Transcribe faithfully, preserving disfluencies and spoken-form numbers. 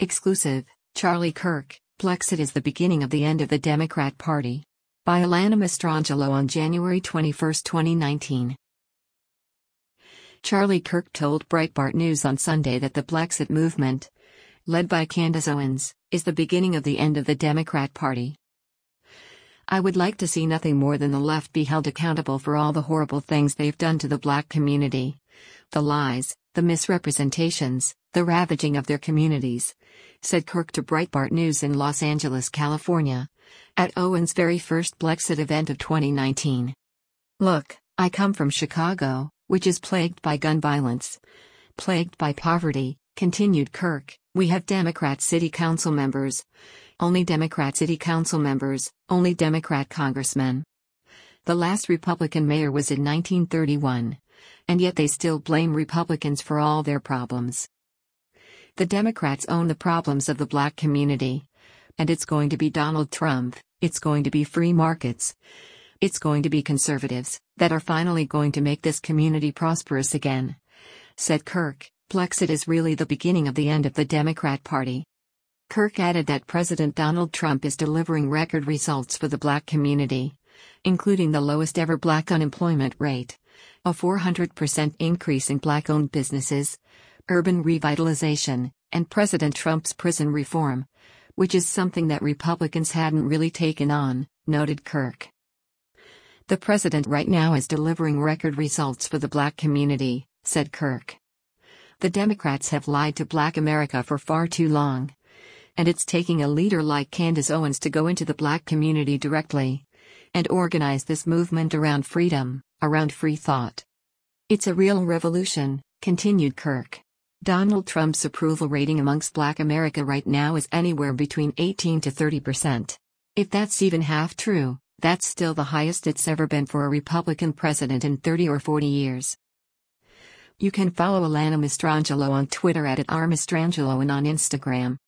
Exclusive, Charlie Kirk, Blexit is the beginning of the end of the Democrat Party. By Alana Mastrangelo on January twenty-first, twenty nineteen. Charlie Kirk told Breitbart News on Sunday that the Blexit movement, led by Candace Owens, is the beginning of the end of the Democrat Party. I would like to see nothing more than the left be held accountable for all the horrible things they've done to the black community. The lies, the misrepresentations, the ravaging of their communities, said Kirk to Breitbart News in Los Angeles, California, at Owens' very first Blexit event of twenty nineteen. Look, I come from Chicago, which is plagued by gun violence, plagued by poverty, continued Kirk. We have Democrat city council members, only Democrat city council members, only Democrat congressmen. The last Republican mayor was in nineteen thirty-one, and yet they still blame Republicans for all their problems. The Democrats own the problems of the black community. And it's going to be Donald Trump, it's going to be free markets, it's going to be conservatives that are finally going to make this community prosperous again, said Kirk. Blexit is really the beginning of the end of the Democrat Party. Kirk added that President Donald Trump is delivering record results for the black community, including the lowest ever black unemployment rate, a four hundred percent increase in black-owned businesses, urban revitalization, and President Trump's prison reform, which is something that Republicans hadn't really taken on, noted Kirk. The president right now is delivering record results for the black community, said Kirk. The Democrats have lied to black America for far too long. And it's taking a leader like Candace Owens to go into the black community directly and organize this movement around freedom, around free thought. It's a real revolution, continued Kirk. Donald Trump's approval rating amongst black America right now is anywhere between eighteen to thirty percent. If that's even half true, that's still the highest it's ever been for a Republican president in thirty or forty years. You can follow Alana Mastrangelo on Twitter at, at r mastrangelo and on Instagram